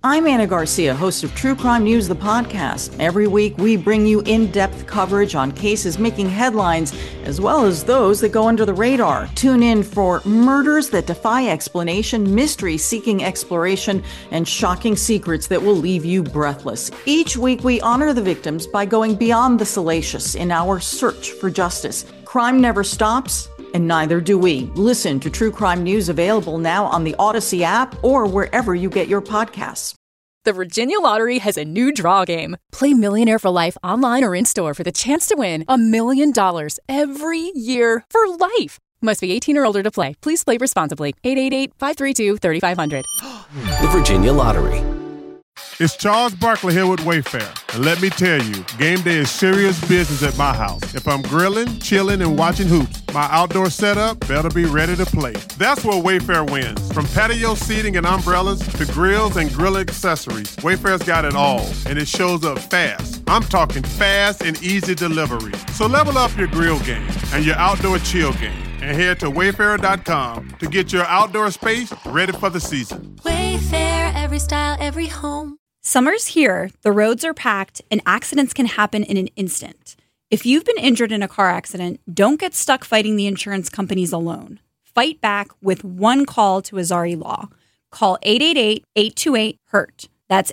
I'm Anna Garcia, host of True Crime News, the podcast. Every week, we bring you in-depth coverage on cases making headlines, as well as those that go under the radar. Tune in for murders that defy explanation, mystery seeking exploration, and shocking secrets that will leave you breathless. Each week, we honor the victims by going beyond the salacious in our search for justice. Crime never stops, and neither do we. Listen to True Crime News, available now on the Odyssey app or wherever you get your podcasts. The Virginia Lottery has a new draw game. Play Millionaire for Life online or in-store for the chance to win $1 million every year for life. Must be 18 or older to play. Please play responsibly. 888-532-3500. The Virginia Lottery. It's Charles Barkley here with Wayfair. And let me tell you, game day is serious business at my house. If I'm grilling, chilling, and watching hoops, my outdoor setup better be ready to play. That's where Wayfair wins. From patio seating and umbrellas to grills and grill accessories, Wayfair's got it all, and it shows up fast. I'm talking fast and easy delivery. So level up your grill game and your outdoor chill game, and head to wayfair.com to get your outdoor space ready for the season. Wayfair, every style, every home. Summer's here, the roads are packed, and accidents can happen in an instant. If you've been injured in a car accident, don't get stuck fighting the insurance companies alone. Fight back with one call to Azari Law. Call 888-828-HURT. That's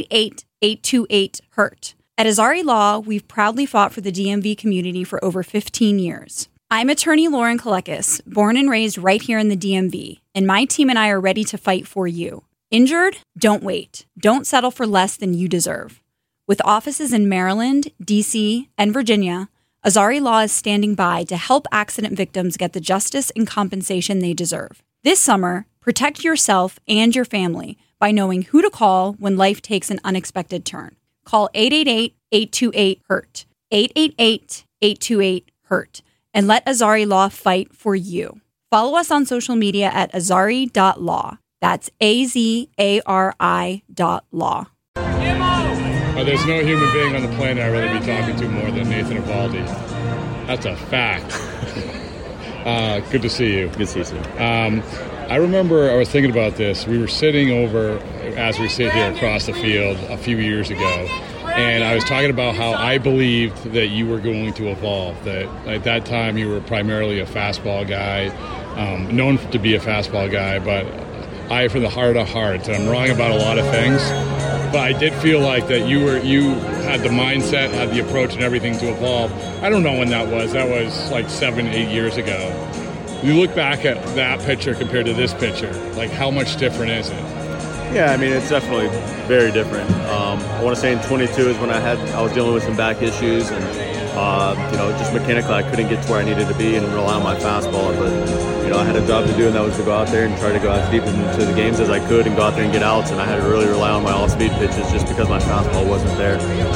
888-828-HURT. At Azari Law, we've proudly fought for the DMV community for over 15 years. I'm attorney Lauren Kalekis, born and raised right here in the DMV, and my team and I are ready to fight for you. Injured? Don't wait. Don't settle for less than you deserve. With offices in Maryland, D.C., and Virginia, Azari Law is standing by to help accident victims get the justice and compensation they deserve. This summer, protect yourself and your family by knowing who to call when life takes an unexpected turn. Call 888-828-HURT, 888-828-HURT, and let Azari Law fight for you. Follow us on social media at azari.law. That's AZARI.law. There's no human being on the planet I'd rather be talking to more than Nathan Eovaldi. That's a fact. Good to see you. Good to see you, sir. I remember I was thinking about this. We were sitting over, as we sit here across the field a few years ago, and I was talking about how I believed that you were going to evolve, that at that time you were primarily a fastball guy, known to be a fastball guy, but I, from the heart of hearts, and I'm wrong about a lot of things, but I did feel like that you had the mindset, had the approach and everything to evolve. I don't know when that was. That was like 7-8 years ago. You look back at that picture compared to this picture, like how much different is it? Yeah, I mean, it's definitely very different. I want to say in 22 is when I was dealing with some back issues, and just mechanically I couldn't get to where I needed to be and rely on my fastball. But I had a job to do, and that was to go out there and try to go as deep into the games as I could and go out there and get outs. And I had to really rely on my off-speed pitches just because my fastball wasn't there.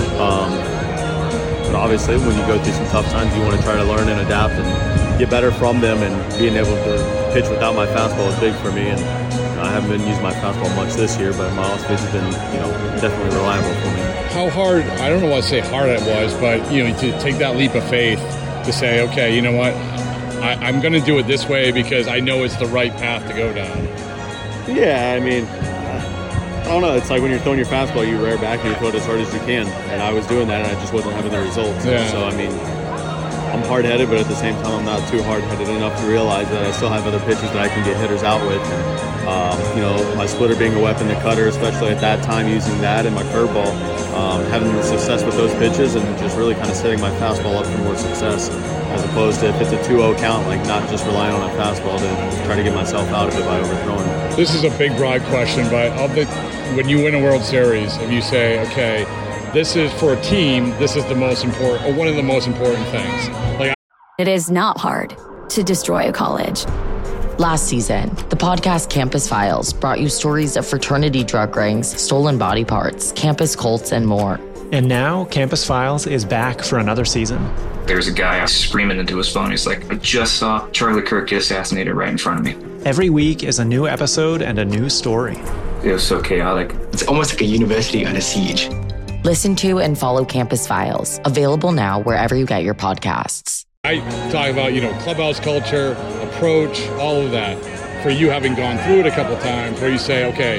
But obviously, when you go through some tough times, you want to try to learn and adapt and get better from them. And being able to pitch without my fastball is big for me. And I haven't been using my fastball much this year, but my off-speed has been, definitely reliable for me. How hard, I don't know what to say hard it was, but, to take that leap of faith to say, okay, you know what, I'm going to do it this way because I know it's the right path to go down. Yeah, I mean, I don't know. It's like when you're throwing your fastball, you rear back and you throw it as hard as you can. And I was doing that, and I just wasn't having the results. Yeah. So, I mean, I'm hard-headed, but at the same time, I'm not too hard-headed enough to realize that I still have other pitches that I can get hitters out with. And, my splitter being a weapon, the cutter, especially at that time, using that and my curveball, having the success with those pitches and just really kind of setting my fastball up for more success, as opposed to if it's a 2-0 count, like not just relying on a fastball to try to get myself out of it by overthrowing. This is a big, broad question, but when you win a World Series, if you say, okay, this is for a team, this is the most important, or one of the most important things. It is not hard to destroy a college. Last season, the podcast Campus Files brought you stories of fraternity drug rings, stolen body parts, campus cults, and more. And now, Campus Files is back for another season. There's a guy screaming into his phone. He's like, I just saw Charlie Kirk get assassinated right in front of me. Every week is a new episode and a new story. It was so chaotic. It's almost like a university under siege. Listen to and follow Campus Files, available now wherever you get your podcasts. I talk about, clubhouse culture, approach, all of that. For you having gone through it a couple times, where you say, okay,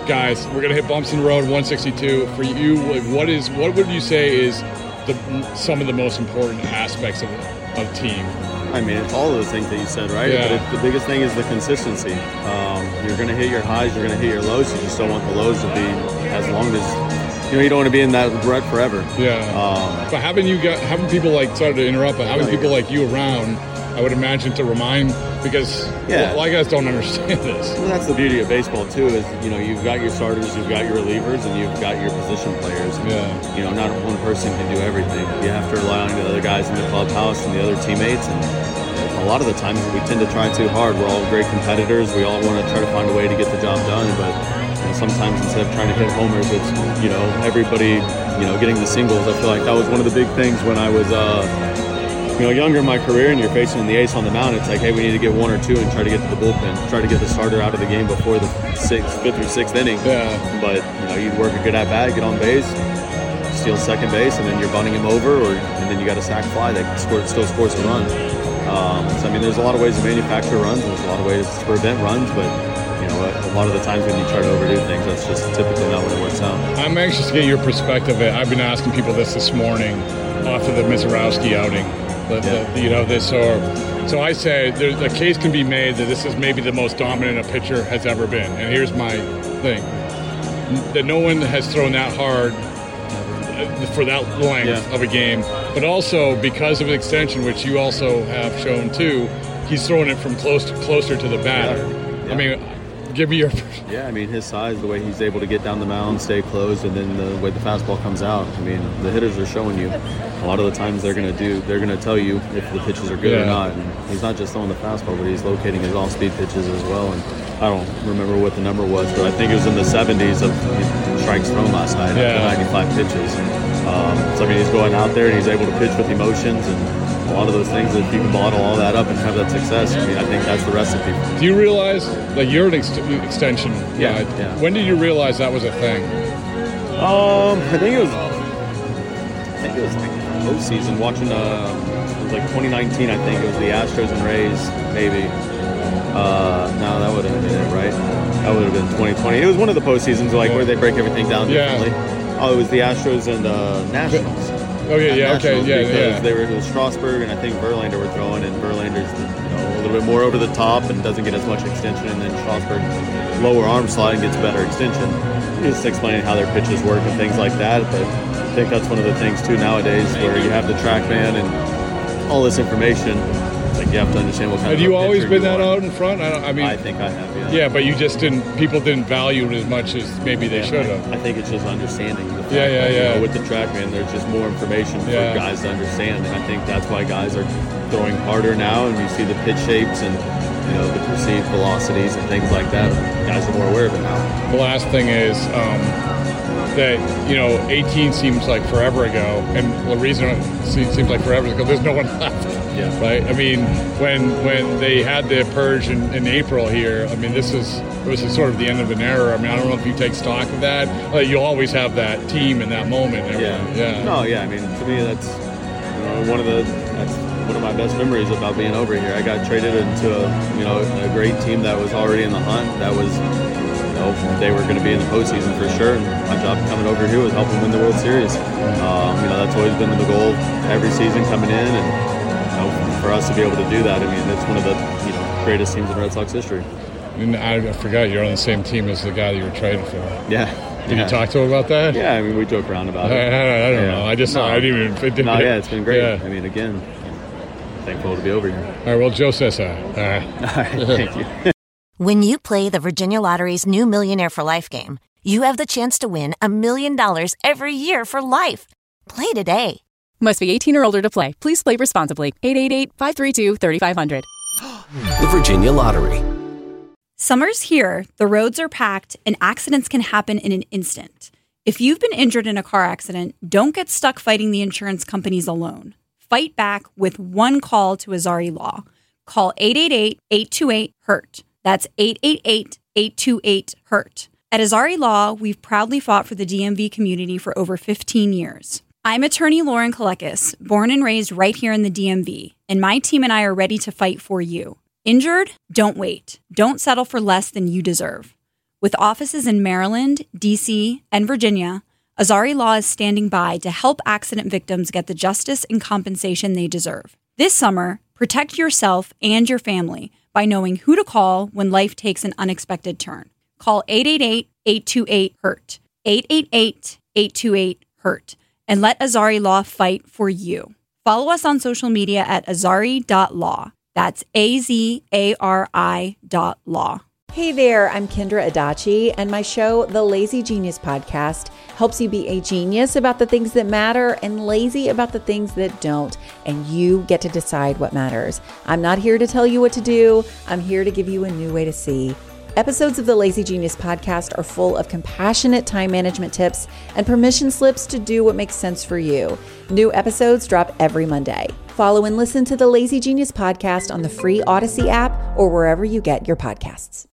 guys, we're gonna hit bumps in the road. 162 for you. What would you say is some of the most important aspects of team? I mean, it's all of those things that you said, right? Yeah. But the biggest thing is the consistency. You're going to hit your highs, you're going to hit your lows. You just don't want the lows to be as long as, you don't want to be in that rut forever. Yeah. But having people like, sorry to interrupt, but having people like you around, I would imagine to remind, because a lot of guys don't understand this. Well, that's the beauty of baseball too, is you've got your starters, you've got your relievers, and you've got your position players. Yeah. Not one person can do everything. You have to rely on the other guys in the clubhouse and the other teammates. And a lot of the times we tend to try too hard. We're all great competitors. We all want to try to find a way to get the job done, but sometimes instead of trying to hit homers, it's everybody getting the singles. I feel like that was one of the big things when I was younger in my career, and you're facing the ace on the mound. It's like, hey, we need to get 1 or 2 and try to get to the bullpen, try to get the starter out of the game before the 5th or 6th inning. Yeah. But you'd work a good at bat, get on base, steal second base, and then you're bunting him over, and then you got a sac fly that still scores a run. So I mean, there's a lot of ways to manufacture runs. There's a lot of ways to prevent runs, but a lot of the times when you try to overdo things, that's just typically not when it works out. I'm anxious to get your perspective. I've been asking people this morning off of the Mizorowski outing. So I say the case can be made that this is maybe the most dominant a pitcher has ever been. And here's my thing: that no one has thrown that hard for that length of a game, but also because of an extension, which you also have shown too, he's throwing it from closer to the batter. Yeah. I mean, give me your... Yeah, I mean, his size, the way he's able to get down the mound, stay closed, and then the way the fastball comes out. I mean, the hitters are showing you. A lot of the times they're going to tell you if the pitches are good or not. And he's not just throwing the fastball, but he's locating his off-speed pitches as well. And I don't remember what the number was, but I think it was in the 70s of strikes thrown last night, 95 pitches. So I mean, he's going out there and he's able to pitch with emotions, and a lot of those things, if you can bottle all that up and have that success, I mean, I think that's the recipe. Do you realize that you're an extension guy? Yeah. When did you realize that was a thing? I think it was like postseason, watching it was like 2019, I think. It was the Astros and Rays, maybe. No, that would have been it, right? That would have been 2020. It was one of the postseasons where they break everything down differently. Oh, it was the Astros and Nationals. Oh, yeah, okay, because they were with Strasburg, and I think Verlander were throwing, and Verlander's a little bit more over the top and doesn't get as much extension, and then Strasburg lower arm slide and gets better extension. Just explaining how their pitches work and things like that, but I think that's one of the things too nowadays, where you have the TrackMan and all this information. Like, you have to understand what kind of pitcher you are. Have you always been that are. out in front? I think I have, yeah. Yeah, but people didn't value it as much as maybe they should have. I think it's just understanding the fact that, with the TrackMan, there's just more information for guys to understand, and I think that's why guys are throwing harder now, and you see the pitch shapes and the perceived velocities and things like that. Guys are more aware of it now. The last thing is that 18 seems like forever ago, and the reason it seems like forever is because there's no one left. Yeah. Right. I mean, when they had the purge in April here, I mean, it was sort of the end of an era. I mean, I don't know if you take stock of that. You always have that team in that moment. Yeah. No. Yeah. I mean, to me, that's one of my best memories about being over here. I got traded into a great team that was already in the hunt. That was they were going to be in the postseason for sure. And my job coming over here was helping win the World Series. That's always been the goal every season coming in, and for us to be able to do that, I mean, it's one of the greatest teams in Red Sox history. And I forgot you're on the same team as the guy that you were traded for. Yeah. Did you talk to him about that? Yeah, I mean, we joke around about it. I don't know. I didn't even... it's been great. Yeah. I mean, again, thankful to be over here. All right, well, Joe says so. All right. Thank you. When you play the Virginia Lottery's new Millionaire for Life game, you have the chance to win $1 million every year for life. Play today. Must be 18 or older to play. Please play responsibly. 888-532-3500. The Virginia Lottery. Summer's here, the roads are packed, and accidents can happen in an instant. If you've been injured in a car accident, don't get stuck fighting the insurance companies alone. Fight back with one call to Azari Law. Call 888-828-HURT. That's 888-828-HURT. At Azari Law, we've proudly fought for the DMV community for over 15 years. I'm attorney Lauren Kalekis, born and raised right here in the DMV, and my team and I are ready to fight for you. Injured? Don't wait. Don't settle for less than you deserve. With offices in Maryland, D.C., and Virginia, Azari Law is standing by to help accident victims get the justice and compensation they deserve. This summer, protect yourself and your family by knowing who to call when life takes an unexpected turn. Call 888-828-HURT, 888-828-HURT, and let Azari Law fight for you. Follow us on social media at azari.law. That's AZARI.law. Hey there, I'm Kendra Adachi, and my show, The Lazy Genius Podcast, helps you be a genius about the things that matter and lazy about the things that don't, and you get to decide what matters. I'm not here to tell you what to do. I'm here to give you a new way to see. Episodes of the Lazy Genius Podcast are full of compassionate time management tips and permission slips to do what makes sense for you. New episodes drop every Monday. Follow and listen to the Lazy Genius Podcast on the free Odyssey app or wherever you get your podcasts.